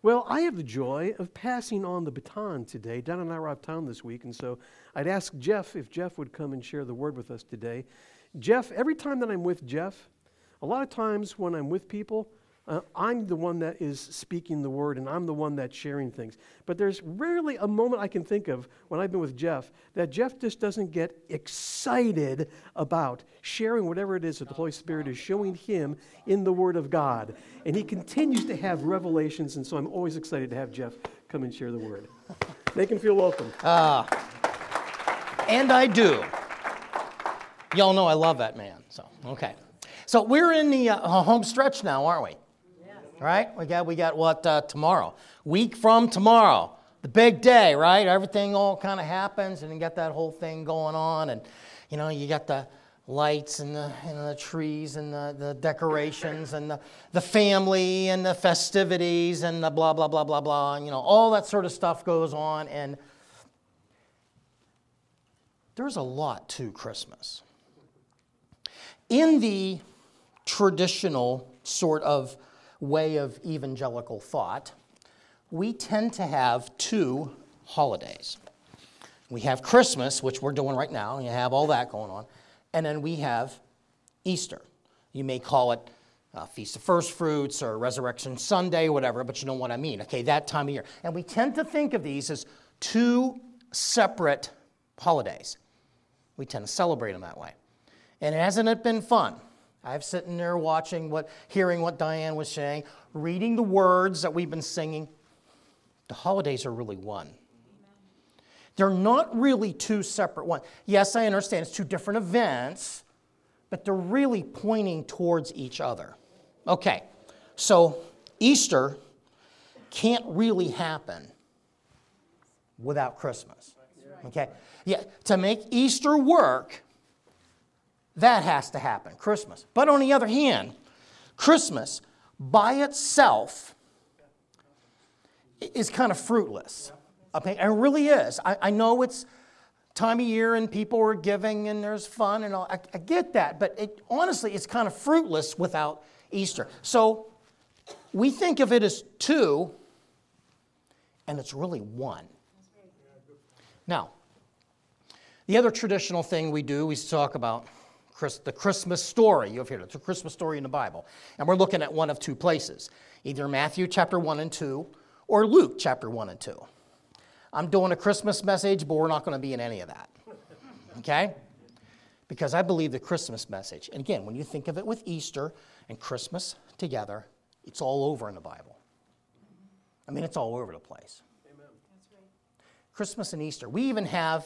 Well, I have the joy of passing on the baton today. Don and I were out of town this week, and so I'd ask Jeff if Jeff would come and share the word with us today. Jeff, every time that I'm with Jeff, a lot of times when I'm with people, I'm the one that is speaking the word, and I'm the one that's sharing things. But there's rarely a moment I can think of when I've been with Jeff that Jeff just doesn't get excited about sharing whatever it is that the Holy Spirit is showing him in the Word of God. And he continues to have revelations, and so I'm always excited to have Jeff come and share the Word. Make him feel welcome. And I do. Y'all know I love that man. Okay. So we're in the home stretch now, aren't we? Right? We got what, tomorrow? Week from tomorrow. The big day, right? Everything all kind of happens, and you got that whole thing going on, and, you got the lights and the trees and the decorations and the family and the festivities and the blah, blah, blah, blah, blah, and, all that sort of stuff goes on, and there's a lot to Christmas. In the traditional sort of way of evangelical thought, we tend to have two holidays. We have Christmas, which we're doing right now, and you have all that going on, and then we have Easter. You may call it Feast of First Fruits or Resurrection Sunday, whatever, but you know what I mean. Okay, that time of year. And we tend to think of these as two separate holidays. We tend to celebrate them that way. And hasn't it been fun? I've sitting there hearing what Diane was saying, reading the words that we've been singing. The holidays are really one. Amen. They're not really two separate ones. Yes, I understand it's two different events, but they're really pointing towards each other. Okay, so Easter can't really happen without Christmas. Okay, yeah, to make Easter work, that has to happen, Christmas. But on the other hand, Christmas by itself is kind of fruitless. Okay? It really is. I know it's time of year and people are giving and there's fun and all. I get that, but honestly, it's kind of fruitless without Easter. So we think of it as two, and it's really one. Now, the other traditional thing we do is talk about the Christmas story. You've heard it. It's a Christmas story in the Bible. And we're looking at one of two places, either Matthew chapter 1 and 2 or Luke chapter 1 and 2. I'm doing a Christmas message, but we're not going to be in any of that. Okay? Because I believe the Christmas message, and again, when you think of it with Easter and Christmas together, it's all over in the Bible. I mean, it's all over the place. Amen. That's right. Christmas and Easter. We even have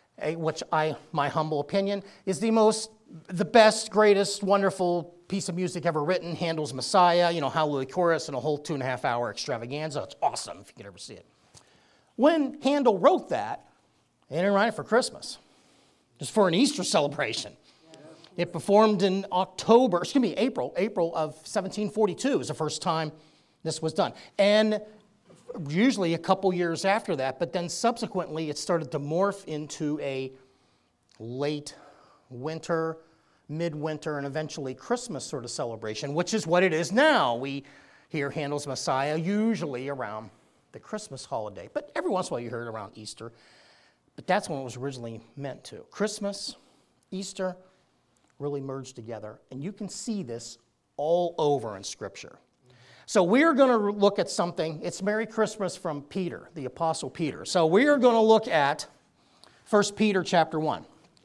my humble opinion, is the best, greatest, wonderful piece of music ever written, Handel's Messiah, Hallelujah Chorus, and a whole 2.5-hour extravaganza. It's awesome if you could ever see it. When Handel wrote that, he didn't write it for Christmas. Just for an Easter celebration. Yeah. It performed in April of 1742 is the first time this was done. And usually a couple years after that, but then subsequently it started to morph into a late winter, midwinter, and eventually Christmas sort of celebration, which is what it is now. We hear Handel's Messiah usually around the Christmas holiday, but every once in a while you hear it around Easter. But that's when it was originally meant to. Christmas, Easter really merged together, and you can see this all over in Scripture. So we're going to look at something. It's Merry Christmas from Peter, the Apostle Peter. So we are going to look at 1 Peter chapter 1.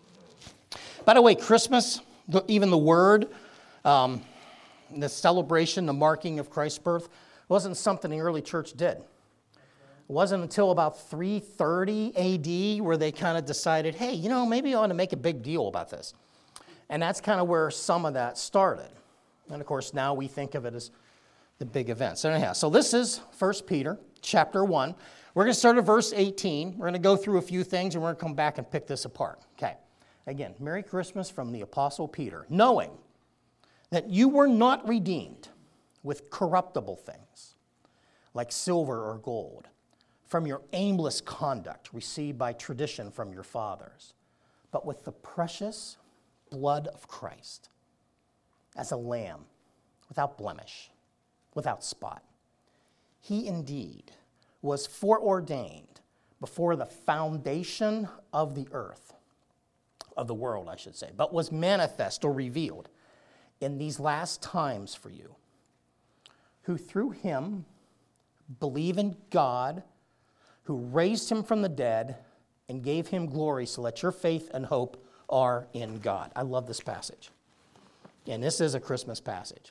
By the way, Christmas, even the word, the celebration, the marking of Christ's birth, wasn't something the early church did. It wasn't until about 330 A.D. where they kind of decided, hey, maybe I ought to make a big deal about this. And that's kind of where some of that started. And of course, now we think of it as the big events. Anyhow, so this is 1 Peter chapter 1. We're going to start at verse 18. We're going to go through a few things, and we're going to come back and pick this apart. Okay. Again, Merry Christmas from the Apostle Peter, knowing that you were not redeemed with corruptible things, like silver or gold, from your aimless conduct received by tradition from your fathers, but with the precious blood of Christ, as a lamb without blemish, without spot. he indeed was foreordained before the foundation of the earth, of the world, I should say, but was manifest or revealed in these last times for you, who through him believe in God, who raised him from the dead and gave him glory, so that your faith and hope are in God. I love this passage. And this is a Christmas passage.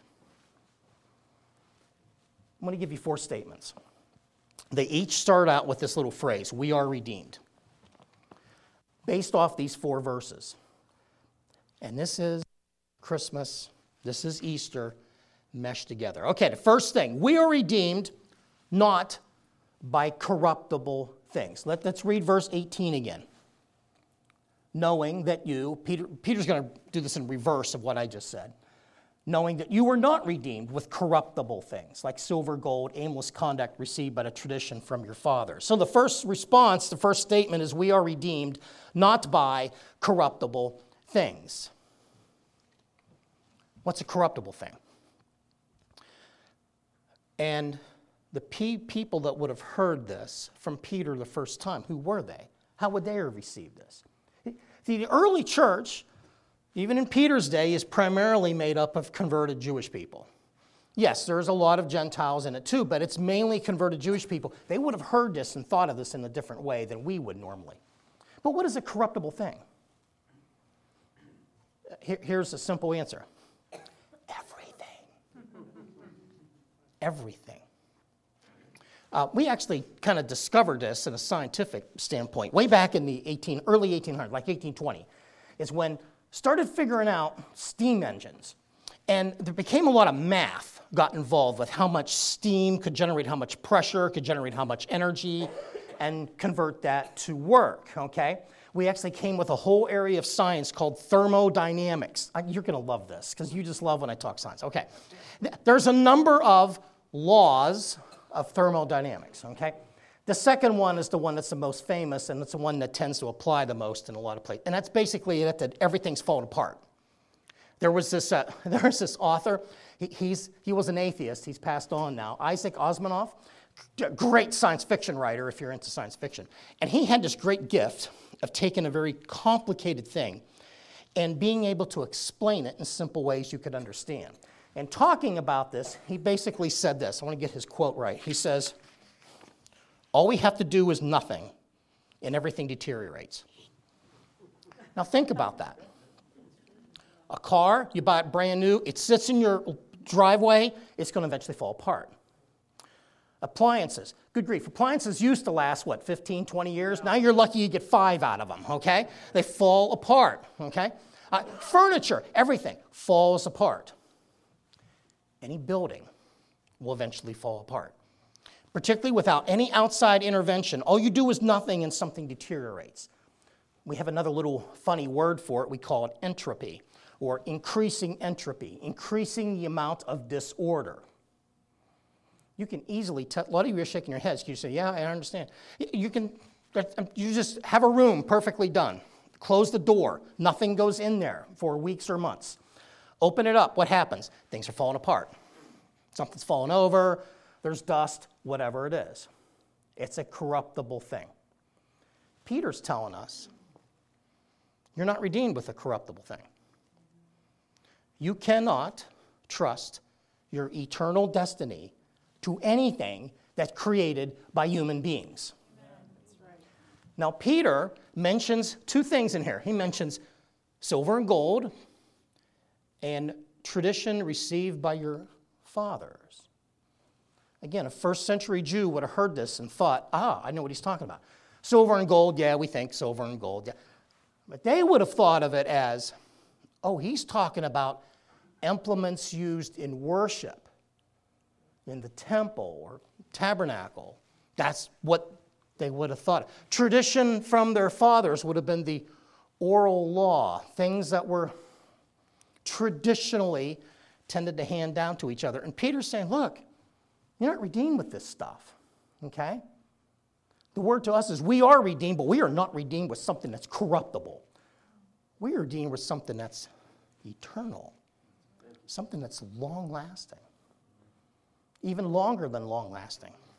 I'm going to give you 4 statements. They each start out with this little phrase, we are redeemed, based off these 4 verses. And this is Christmas, this is Easter, meshed together. Okay, the first thing, we are redeemed not by corruptible things. Let's read verse 18 again. Knowing that you, Peter's going to do this in reverse of what I just said. Knowing that you were not redeemed with corruptible things, like silver, gold, aimless conduct received by the tradition from your fathers. So the first response, the first statement is we are redeemed not by corruptible things. What's a corruptible thing? And the people that would have heard this from Peter the first time, who were they? How would they have received this? See, the early church, even in Peter's day, is primarily made up of converted Jewish people. Yes, there's a lot of Gentiles in it too, but it's mainly converted Jewish people. They would have heard this and thought of this in a different way than we would normally. But what is a corruptible thing? Here's a simple answer. Everything. Everything. We actually kind of discovered this in a scientific standpoint way back in the early 1800s, like 1820, is when started figuring out steam engines. And there became a lot of math got involved with how much steam could generate how much pressure, could generate how much energy, and convert that to work, okay? We actually came with a whole area of science called thermodynamics. You're going to love this because you just love when I talk science. Okay. There's a number of laws of thermodynamics, okay? The second one is the one that's the most famous, and it's the one that tends to apply the most in a lot of places. And that's basically that everything's falling apart. There was this author. He was an atheist. He's passed on now. Isaac Asimov, great science fiction writer if you're into science fiction. And he had this great gift of taking a very complicated thing and being able to explain it in simple ways you could understand. And talking about this, he basically said this. I want to get his quote right. He says, all we have to do is nothing, and everything deteriorates. Now think about that. A car, you buy it brand new, it sits in your driveway, it's going to eventually fall apart. Appliances, good grief. Appliances used to last, 15, 20 years? Now you're lucky you get 5 out of them, okay? They fall apart, okay? Furniture, everything falls apart. Any building will eventually fall apart, particularly without any outside intervention. All you do is nothing and something deteriorates. We have another little funny word for it. We call it entropy, or increasing entropy, increasing the amount of disorder. You can easily tell, a lot of you are shaking your heads. You say, yeah, I understand. You just have a room perfectly done. Close the door. Nothing goes in there for weeks or months. Open it up. What happens? Things are falling apart. Something's falling over. There's dust, whatever it is. It's a corruptible thing. Peter's telling us, you're not redeemed with a corruptible thing. You cannot trust your eternal destiny to anything that's created by human beings. Right. Now, Peter mentions 2 things in here. He mentions silver and gold and tradition received by your fathers. Again, a first century Jew would have heard this and thought, I know what he's talking about. Silver and gold, yeah, we think silver and gold. Yeah. But they would have thought of it as, he's talking about implements used in worship, in the temple or tabernacle. That's what they would have thought. Tradition from their fathers would have been the oral law, things that were traditionally tended to hand down to each other. And Peter's saying, look, you're not redeemed with this stuff, okay? The word to us is we are redeemed, but we are not redeemed with something that's corruptible. We are redeemed with something that's eternal, something that's long-lasting, even longer than long-lasting.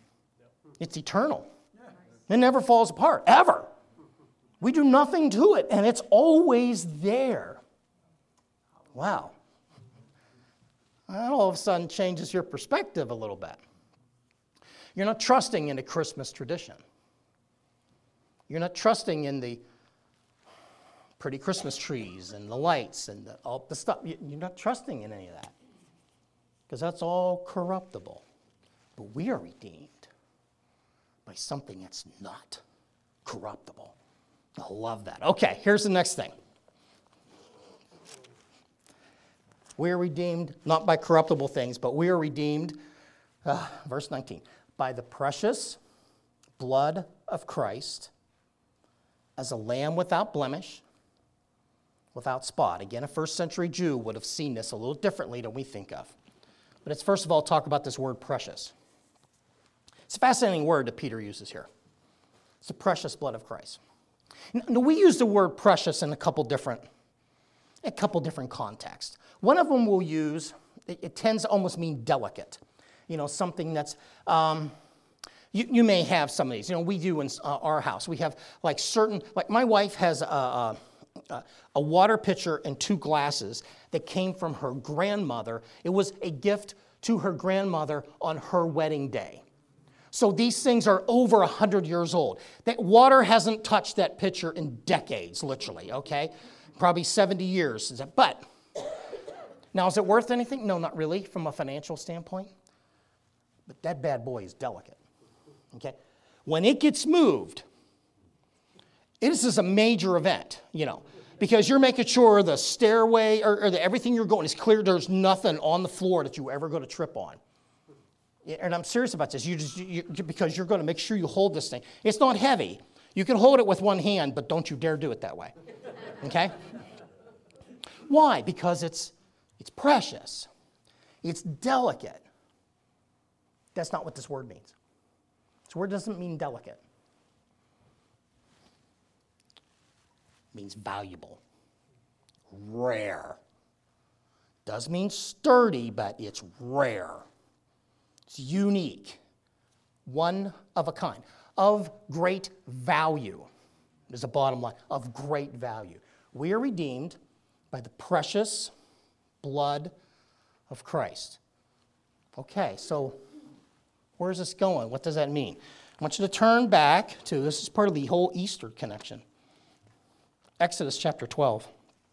It's eternal. It never falls apart, ever. We do nothing to it, and it's always there. Wow. That all of a sudden changes your perspective a little bit. You're not trusting in a Christmas tradition. You're not trusting in the pretty Christmas trees and the lights and all the stuff. You're not trusting in any of that because that's all corruptible. But we are redeemed by something that's not corruptible. I love that. Okay, here's the next thing. We are redeemed not by corruptible things, but we are redeemed, verse 19, by the precious blood of Christ as a lamb without blemish, without spot. Again, a first century Jew would have seen this a little differently than we think of. But it's first of all talk about this word precious. It's a fascinating word that Peter uses here. It's the precious blood of Christ. Now, we use the word precious in a couple different contexts. One of them we'll use, it tends to almost mean delicate. Something that's, you may have some of these. We do in our house. We have like my wife has a water pitcher and 2 glasses that came from her grandmother. It was a gift to her grandmother on her wedding day. So these things are over 100 years old. That water hasn't touched that pitcher in decades, literally, okay? Probably 70 years. But now, is it worth anything? No, not really, from a financial standpoint. But that bad boy is delicate, okay? When it gets moved, this is a major event, because you're making sure the stairway or everything you're going is clear. There's nothing on the floor that you ever going to trip on. And I'm serious about this. Because you're going to make sure you hold this thing. It's not heavy. You can hold it with one hand, but don't you dare do it that way. Okay? Why? Because it's precious. It's delicate. That's not what this word means. This word doesn't mean delicate. It means valuable, rare. Does mean sturdy, but it's rare. It's unique, one of a kind, of great value. There's a bottom line, of great value. We are redeemed by the precious blood of Christ. Okay, so where's this going? What does that mean? I want you to turn back to, this is part of the whole Easter connection. Exodus chapter 12.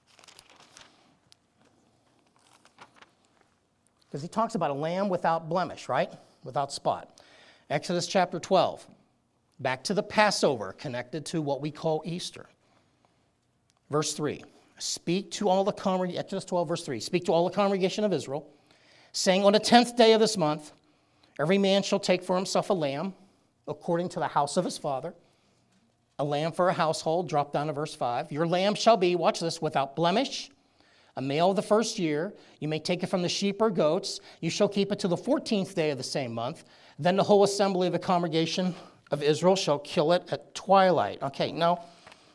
Because he talks about a lamb without blemish, right? Without spot. Exodus chapter 12. Back to the Passover, connected to what we call Easter. Verse 3. Speak to all the congregation, Exodus 12, verse 3. Speak to all the congregation of Israel, saying, on the 10th day of this month, every man shall take for himself a lamb, according to the house of his father. A lamb for a household, drop down to verse 5. Your lamb shall be, watch this, without blemish, a male of the first year. You may take it from the sheep or goats. You shall keep it to the 14th day of the same month. Then the whole assembly of the congregation of Israel shall kill it at twilight. Okay, now,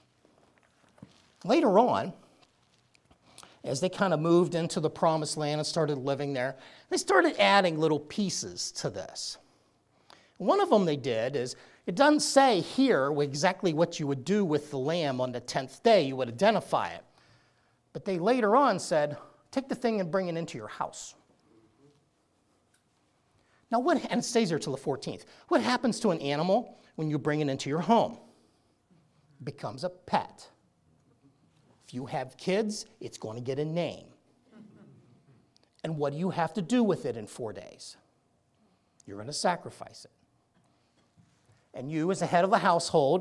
later on, as they kind of moved into the promised land and started living there, they started adding little pieces to this. One of them they did is, it doesn't say here exactly what you would do with the lamb on the 10th day. You would identify it. But they later on said, take the thing and bring it into your house. Now, and it stays there till the 14th. What happens to an animal when you bring it into your home? It becomes a pet. If you have kids, it's going to get a name. And what do you have to do with it in 4 days? You're going to sacrifice it. And you, as the head of the household,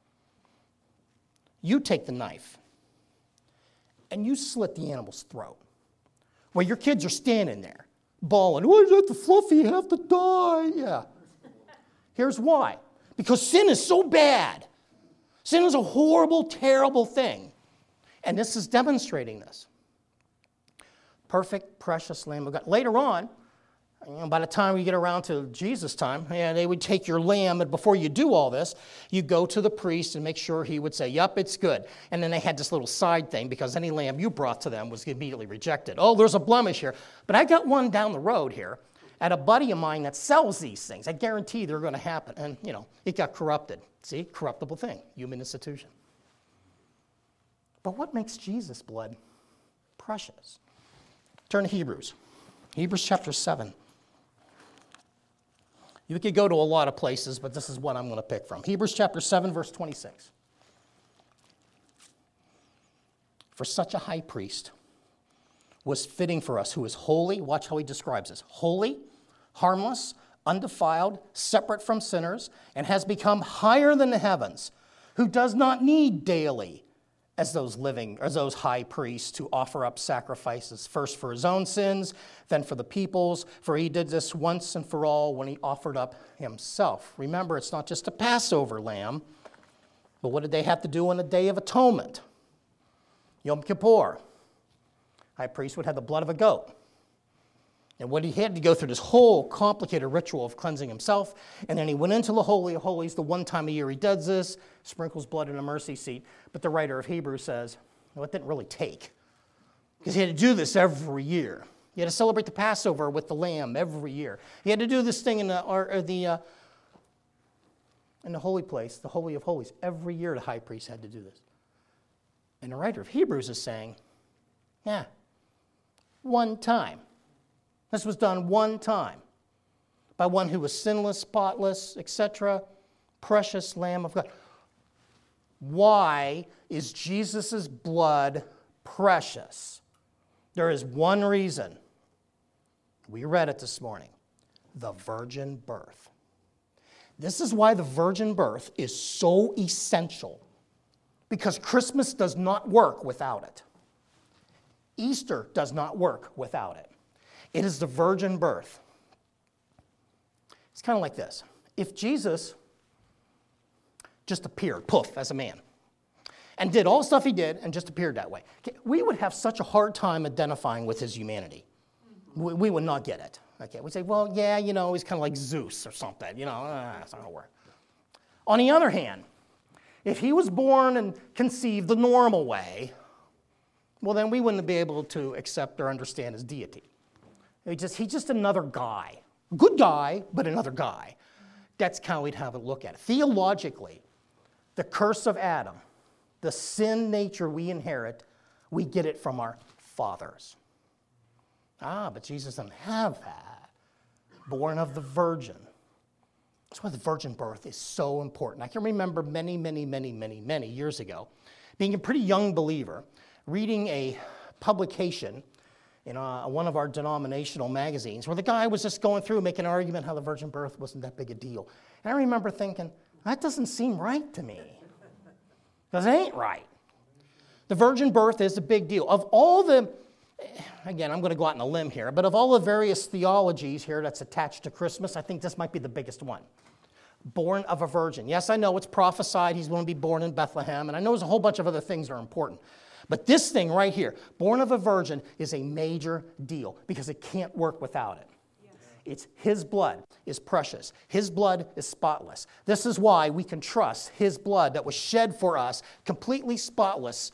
you take the knife and you slit the animal's throat. Well, your kids are standing there, bawling, why does the Fluffy have to die? Yeah. Here's why. Because sin is so bad. Sin is a horrible, terrible thing. And this is demonstrating this. Perfect, precious Lamb of God. Later on, by the time we get around to Jesus' time, they would take your lamb, and before you do all this, you go to the priest and make sure he would say, yup, it's good. And then they had this little side thing, because any lamb you brought to them was immediately rejected. Oh, there's a blemish here. But I got one down the road here, at a buddy of mine that sells these things. I guarantee they're going to happen. And, it got corrupted. See, corruptible thing, human institution. But what makes Jesus' blood precious? Turn to Hebrews. Hebrews chapter 7. You could go to a lot of places, but this is what I'm going to pick from. Hebrews chapter 7, verse 26. For such a high priest was fitting for us, who is holy. Watch how he describes this. Holy, harmless, undefiled, separate from sinners, and has become higher than the heavens, who does not need daily as those high priests to offer up sacrifices, first for his own sins, then for the people's, for he did this once and for all when he offered up himself. Remember, it's not just a Passover lamb, but what did they have to do on the Day of Atonement? Yom Kippur. High priest would have the blood of a goat. And what he had to go through this whole complicated ritual of cleansing himself, and then he went into the Holy of Holies the one time a year he does this, sprinkles blood in a mercy seat. But the writer of Hebrews says, well, it didn't really take, because he had to do this every year. He had to celebrate the Passover with the lamb every year. He had to do this thing in the holy place, the Holy of Holies. Every year the high priest had to do this. And the writer of Hebrews is saying, one time. This was done one time by one who was sinless, spotless, etc., precious Lamb of God. Why is Jesus' blood precious? There is one reason. We read it this morning. The virgin birth. This is why the virgin birth is so essential, because Christmas does not work without it. Easter does not work without it. It is the virgin birth. It's kind of like this. If Jesus just appeared, poof, as a man, and did all the stuff he did and just appeared that way, we would have such a hard time identifying with his humanity. We would not get it. Okay, we'd say, well, yeah, he's kind of like Zeus or something. It's not going to work. On the other hand, if he was born and conceived the normal way, well, then we wouldn't be able to accept or understand his deity. He's just another guy. Good guy, but another guy. That's how we'd have a look at it. Theologically, the curse of Adam, the sin nature we inherit, we get it from our fathers. But Jesus doesn't have that. Born of the virgin. That's why the virgin birth is so important. I can remember many years ago, being a pretty young believer, reading a publication in one of our denominational magazines where the guy was just going through making an argument how the virgin birth wasn't that big a deal. And I remember thinking, that doesn't seem right to me. Because it ain't right. The virgin birth is a big deal. Of all the, again, I'm going to go out on a limb here, but of all the various theologies here that's attached to Christmas, I think this might be the biggest one. Born of a virgin. Yes, I know it's prophesied he's going to be born in Bethlehem, and I know there's a whole bunch of other things that are important. But this thing right here, born of a virgin, is a major deal because it can't work without it. Yes. It's his blood is precious. His blood is spotless. This is why we can trust his blood that was shed for us, completely spotless,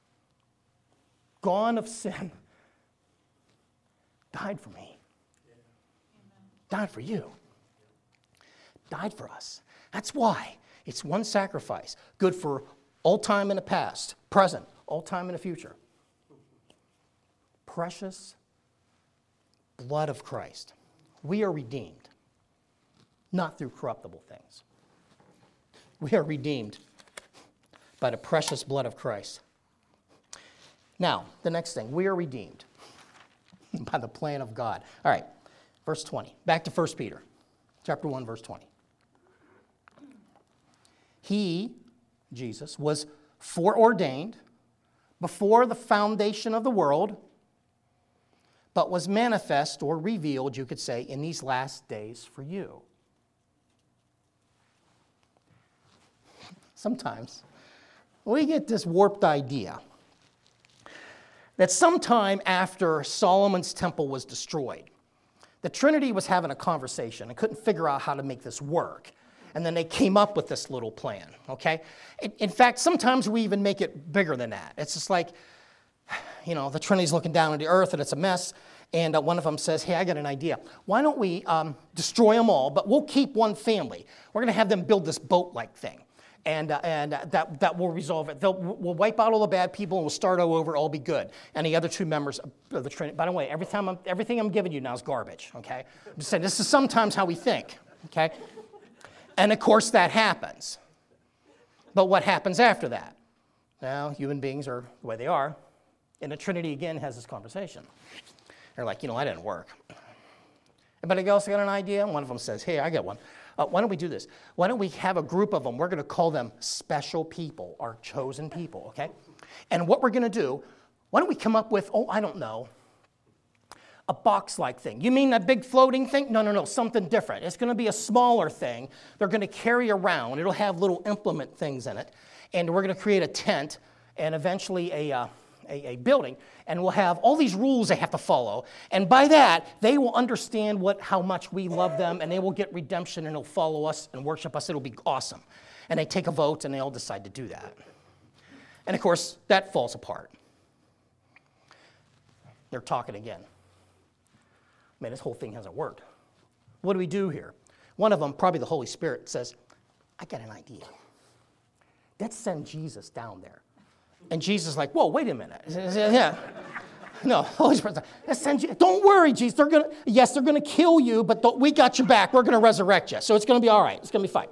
gone of sin, died for me, died for you, died for us. That's why it's one sacrifice, good for all time in the past, present, all time in the future. Precious blood of Christ. We are redeemed, not through corruptible things. We are redeemed by the precious blood of Christ. Now, the next thing, we are redeemed by the plan of God. All right, verse 20. Back to 1 Peter, chapter 1, verse 20. He, Jesus, was foreordained before the foundation of the world, but was manifest or revealed, you could say, in these last days for you. Sometimes we get this warped idea that sometime after Solomon's temple was destroyed, the Trinity was having a conversation and couldn't figure out how to make this work. And then they came up with this little plan, okay? In fact, sometimes we even make it bigger than that. It's just like, the Trinity's looking down at the earth and it's a mess. And one of them says, hey, I got an idea. Why don't we destroy them all, but we'll keep one family. We're going to have them build this boat-like thing. And that will resolve it. We'll wipe out all the bad people and we'll start over, all be good. And the other two members of the Trinity, by the way, everything I'm giving you now is garbage, okay? I'm just saying, this is sometimes how we think, okay? And of course that happens. But what happens after that? Now, human beings are the way they are, and the Trinity again has this conversation. They're like, that didn't work. Anybody else got an idea? One of them says, hey, I got one. Why don't we do this? Why don't we have a group of them? We're going to call them special people, our chosen people, okay? And what we're going to do, why don't we come up with, I don't know, a box-like thing. You mean that big floating thing? No, something different. It's going to be a smaller thing. They're going to carry around. It'll have little implement things in it. And we're going to create a tent and eventually a building, and we'll have all these rules they have to follow. And by that, they will understand how much we love them, and they will get redemption, and they'll follow us and worship us. It'll be awesome. And they take a vote, and they all decide to do that. And of course, that falls apart. They're talking again. Man, this whole thing hasn't worked. What do we do here? One of them, probably the Holy Spirit, says, I got an idea. Let's send Jesus down there. And Jesus is like, whoa, wait a minute. Yeah. No, Holy Spirit, let's send you. Don't worry, Jesus. They're going to kill you, but we got your back. We're going to resurrect you. So it's going to be all right. It's going to be fine.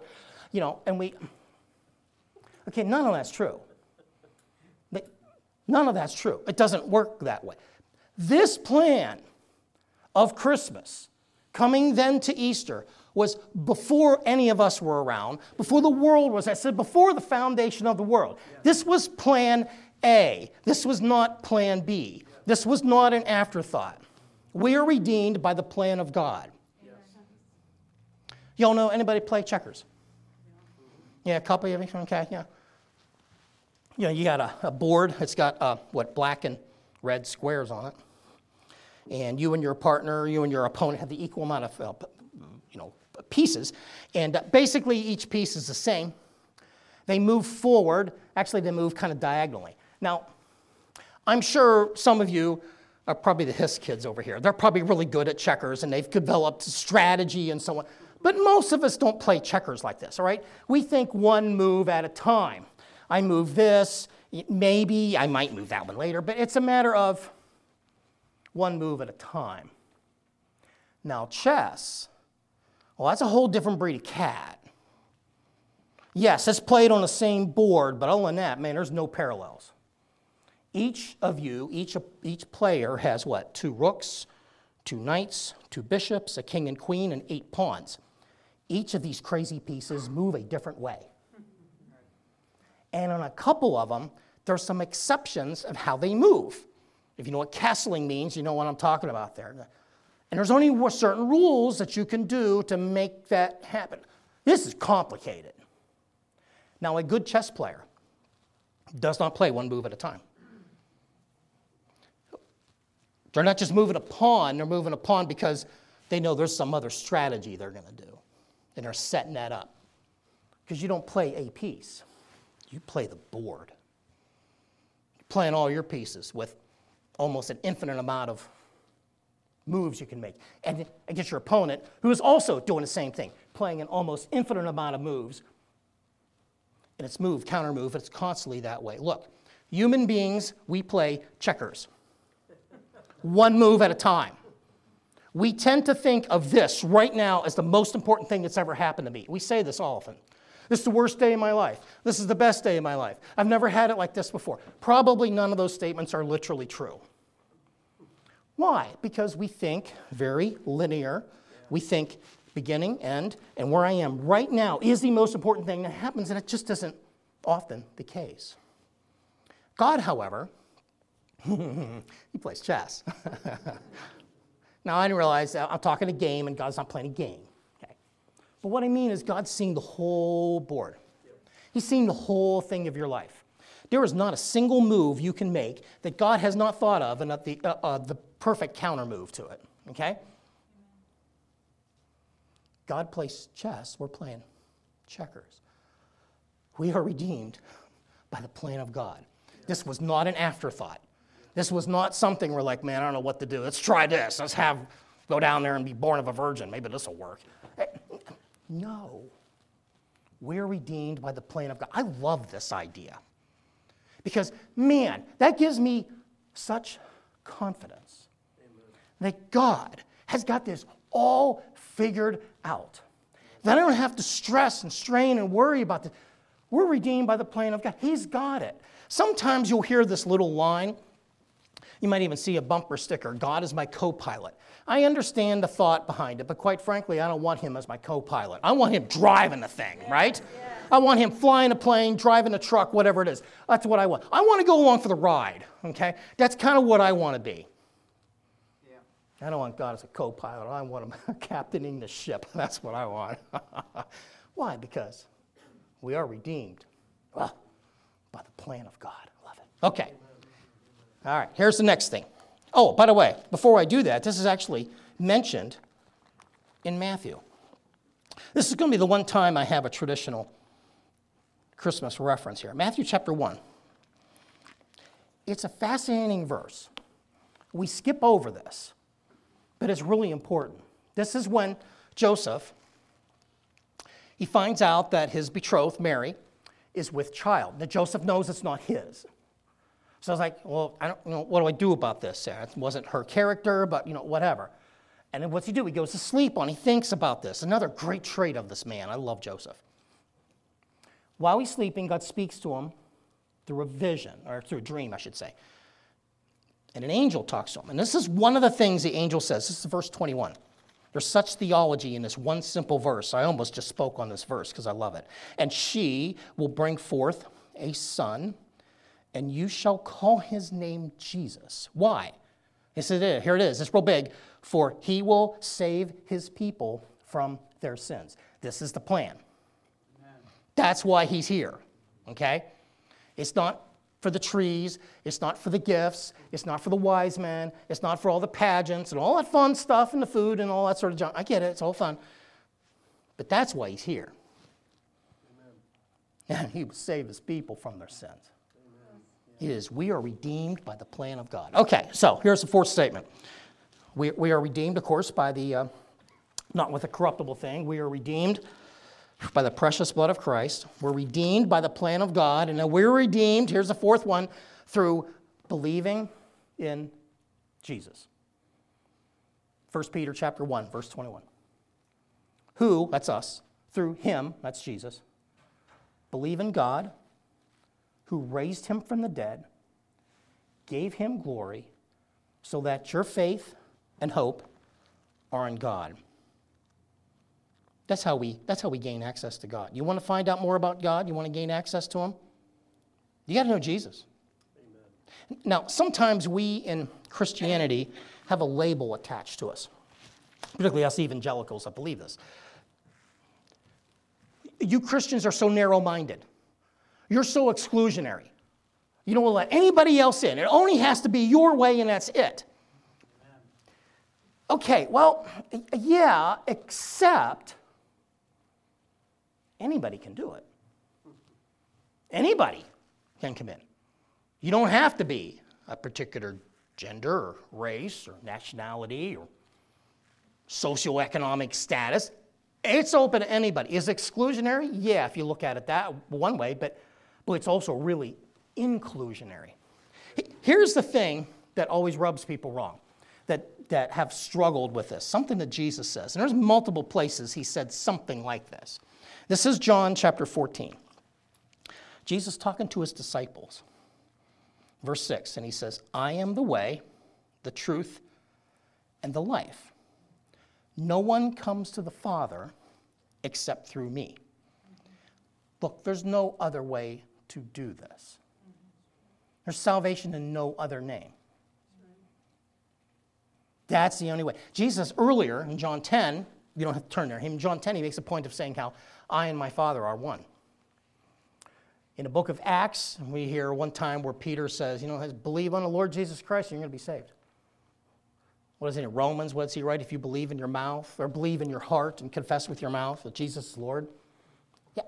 Okay, none of that's true. None of that's true. It doesn't work that way. This plan of Christmas, coming then to Easter, was before any of us were around, before the world was, I said, before the foundation of the world. Yeah. This was plan A. This was not plan B. This was not an afterthought. We are redeemed by the plan of God. Yes. Y'all know anybody play checkers? Yeah, a couple of you? Okay, yeah. You got a board. It's got, black and red squares on it. And you and your partner, you and your opponent have the equal amount of pieces, and basically each piece is the same. They move forward. Actually, they move kind of diagonally. Now, I'm sure some of you are probably the HIS kids over here. They're probably really good at checkers, and they've developed strategy and so on. But most of us don't play checkers like this, all right? We think one move at a time. I move this. Maybe I might move that one later, but it's a matter of one move at a time. Now, chess, well, that's a whole different breed of cat. Yes, it's played on the same board, but other than that, man, there's no parallels. Each of you, each player has what? 2 rooks, 2 knights, 2 bishops, a king and queen, and 8 pawns. Each of these crazy pieces move a different way. And on a couple of them, there's some exceptions of how they move. If you know what castling means, you know what I'm talking about there. And there's only certain rules that you can do to make that happen. This is complicated. Now, a good chess player does not play one move at a time. They're not just moving a pawn, they're moving a pawn because they know there's some other strategy they're going to do. And they're setting that up. Because you don't play a piece. You play the board. You're playing all your pieces with almost an infinite amount of moves you can make. And against your opponent, who is also doing the same thing, playing an almost infinite amount of moves. And it's move, counter move, it's constantly that way. Look, human beings, we play checkers. One move at a time. We tend to think of this right now as the most important thing that's ever happened to me. We say this often. This is the worst day of my life. This is the best day of my life. I've never had it like this before. Probably none of those statements are literally true. Why? Because we think very linear. We think beginning, end, and where I am right now is the most important thing that happens, and it just isn't often the case. God, however, he plays chess. Now, I didn't realize I'm talking a game, and God's not playing a game. Okay. But what I mean is God's seeing the whole board. He's seeing the whole thing of your life. There is not a single move you can make that God has not thought of and the perfect counter move to it, okay? God plays chess, we're playing checkers. We are redeemed by the plan of God. This was not an afterthought. This was not something we're like, man, I don't know what to do. Let's try this. Let's go down there and be born of a virgin. Maybe this will work. No. We're redeemed by the plan of God. I love this idea. Because, man, that gives me such confidence. Amen. That God has got this all figured out. That I don't have to stress and strain and worry about this. We're redeemed by the plan of God. He's got it. Sometimes you'll hear this little line. You might even see a bumper sticker, God is my co-pilot. I understand the thought behind it, but quite frankly, I don't want him as my co-pilot. I want him driving the thing, right? Yeah. I want him flying a plane, driving a truck, whatever it is. That's what I want. I want to go along for the ride, okay? That's kind of what I want to be. Yeah. I don't want God as a co-pilot. I want him captaining the ship. That's what I want. Why? Because we are redeemed. Well, by the plan of God. I love it. Okay. All right, here's the next thing. Oh, by the way, before I do that, this is actually mentioned in Matthew. This is going to be the one time I have a traditional Christmas reference here. Matthew chapter 1. It's a fascinating verse. We skip over this, but it's really important. This is when Joseph, he finds out that his betrothed, Mary, is with child. Now, Joseph knows it's not his. So I was like, well, I don't, what do I do about this, Sarah? It wasn't her character, but, whatever. And then what's he do? He goes to sleep on. He thinks about this. Another great trait of this man. I love Joseph. While he's sleeping, God speaks to him through a vision, or through a dream, I should say. And an angel talks to him. And this is one of the things the angel says. This is verse 21. There's such theology in this one simple verse. I almost just spoke on this verse because I love it. And she will bring forth a son, and you shall call his name Jesus. Why? He said, here it is. It's real big. For he will save his people from their sins. This is the plan. Amen. That's why he's here. Okay? It's not for the trees. It's not for the gifts. It's not for the wise men. It's not for all the pageants and all that fun stuff and the food and all that sort of junk. I get it. It's all fun. But that's why he's here. Amen. And he will save his people from their sins. We are redeemed by the plan of God. Okay, so here's the fourth statement. We are redeemed, of course, by the, not with a corruptible thing. We are redeemed by the precious blood of Christ. We're redeemed by the plan of God. And then we're redeemed, here's the fourth one, through believing in Jesus. 1 Peter chapter 1, verse 21. Who, that's us, through him, that's Jesus, believe in God, who raised him from the dead, gave him glory, so that your faith and hope are in God. That's how we gain access to God. You want to find out more about God? You want to gain access to him? You got to know Jesus. Amen. Now, sometimes we in Christianity have a label attached to us, particularly us evangelicals that believe this. You Christians are so narrow-minded. You're so exclusionary. You don't let anybody else in. It only has to be your way, and that's it. Amen. Okay, well, yeah, except anybody can do it. Anybody can come in. You don't have to be a particular gender or race or nationality or socioeconomic status. It's open to anybody. Is it exclusionary? Yeah, if you look at it that one way, but it's also really inclusionary. Here's the thing that always rubs people wrong, that have struggled with this, something that Jesus says. And there's multiple places he said something like this. This is John chapter 14. Jesus talking to his disciples. Verse 6, and he says, I am the way, the truth, and the life. No one comes to the Father except through me. Look, there's no other way to do this. There's salvation in no other name. That's the only way. Jesus earlier in John 10, you don't have to turn there. In John 10, he makes a point of saying how I and my Father are one. In the book of Acts, we hear one time where Peter says, believe on the Lord Jesus Christ and you're going to be saved. What is it in Romans? What does he write? If you believe in your mouth or believe in your heart and confess with your mouth that Jesus is Lord. Yeah,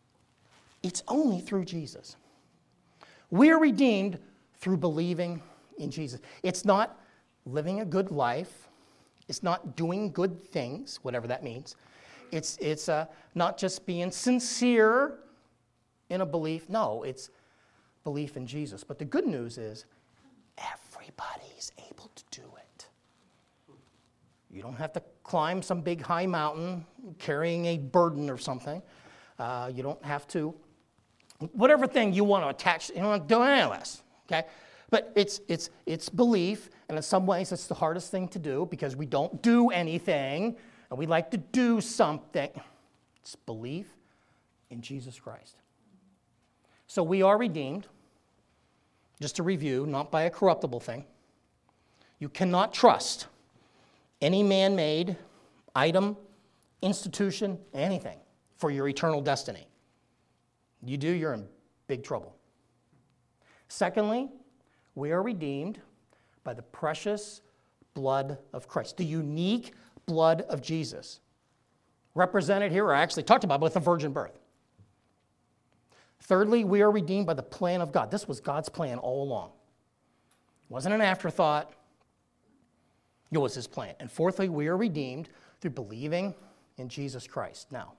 it's only through Jesus. We are redeemed through believing in Jesus. It's not living a good life. It's not doing good things, whatever that means. It's not just being sincere in a belief. No, it's belief in Jesus. But the good news is everybody's able to do it. You don't have to climb some big high mountain carrying a burden or something. You don't have to, whatever thing you want to attach, you don't want to do any of this, okay? But it's belief, and in some ways it's the hardest thing to do because we don't do anything, and we like to do something. It's belief in Jesus Christ. So we are redeemed, just to review, not by a corruptible thing. You cannot trust any man-made item, institution, anything for your eternal destiny. You do, you're in big trouble. Secondly, we are redeemed by the precious blood of Christ, the unique blood of Jesus. Represented here, or actually talked about with the virgin birth. Thirdly, we are redeemed by the plan of God. This was God's plan all along. It wasn't an afterthought. It was his plan. And fourthly, we are redeemed through believing in Jesus Christ. Now,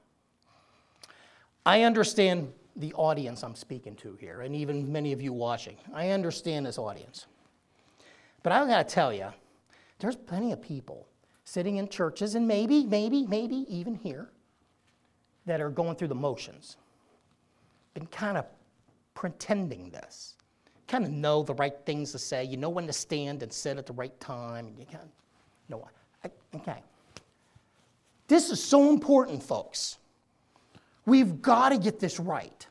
I understand the audience I'm speaking to here, and even many of you watching. I understand this audience. But I've got to tell you, there's plenty of people sitting in churches, and maybe even here, that are going through the motions. Been kind of pretending this. Kind of know the right things to say. You know when to stand and sit at the right time. And you kind of know what. Okay. This is so important, folks. We've got to get this right.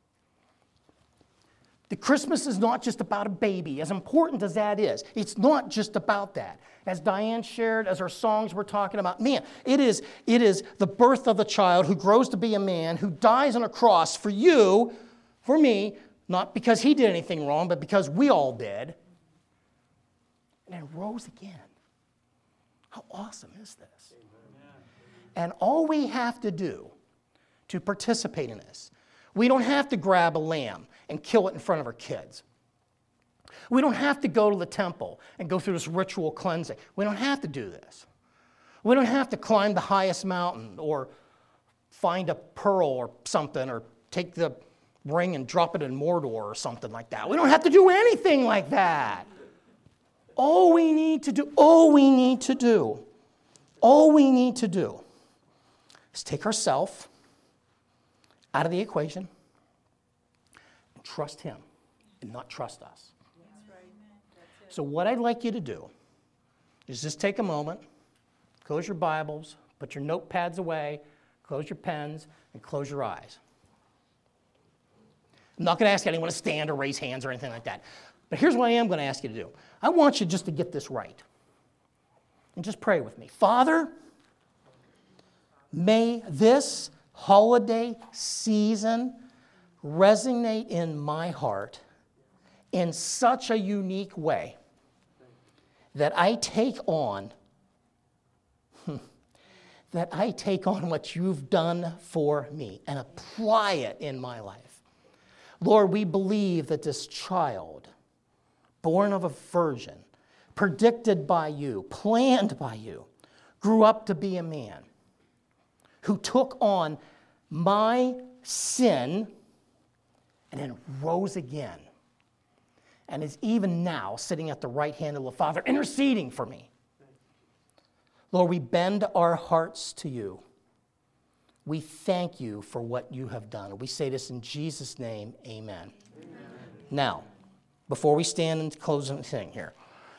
The Christmas is not just about a baby, as important as that is. It's not just about that. As Diane shared, as our songs were talking about, man, it is the birth of the child who grows to be a man, who dies on a cross for you, for me, not because he did anything wrong, but because we all did, and then rose again. How awesome is this? Amen. And all we have to do to participate in this, we don't have to grab a lamb and kill it in front of our kids. We don't have to go to the temple and go through this ritual cleansing. We don't have to do this. We don't have to climb the highest mountain or find a pearl or something or take the ring and drop it in Mordor or something like that. We don't have to do anything like that. All we need to do is take ourselves out of the equation and trust him and not trust us. That's right. That's it. So what I'd like you to do is just take a moment, close your Bibles, put your notepads away, close your pens, and close your eyes. I'm not going to ask anyone to stand or raise hands or anything like that. But here's what I am going to ask you to do. I want you just to get this right. And just pray with me. Father, may this holiday season resonate in my heart in such a unique way that I take on what you've done for me and apply it in my life. Lord, we believe that this child, born of a virgin, predicted by you, planned by you, grew up to be a man who took on my sin and then rose again and is even now sitting at the right hand of the Father, interceding for me. Lord, we bend our hearts to you. We thank you for what you have done. We say this in Jesus' name, amen. Amen. Now, before we stand and close the thing here,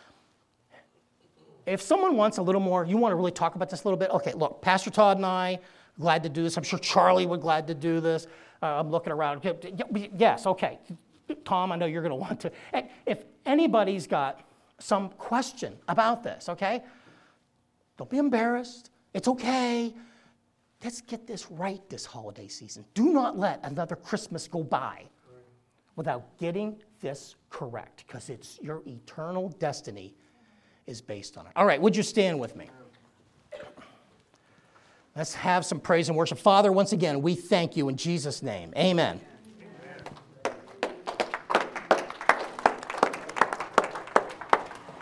if someone wants a little more, you want to really talk about this a little bit, okay, look, Pastor Todd and I, glad to do this. I'm sure Charlie would glad to do this. I'm looking around. Yes, okay. Tom, I know you're going to want to. If anybody's got some question about this, okay, don't be embarrassed. It's okay. Let's get this right this holiday season. Do not let another Christmas go by without getting this correct, because it's your eternal destiny is based on it. All right, would you stand with me? Let's have some praise and worship. Father, once again, we thank you in Jesus' name. Amen.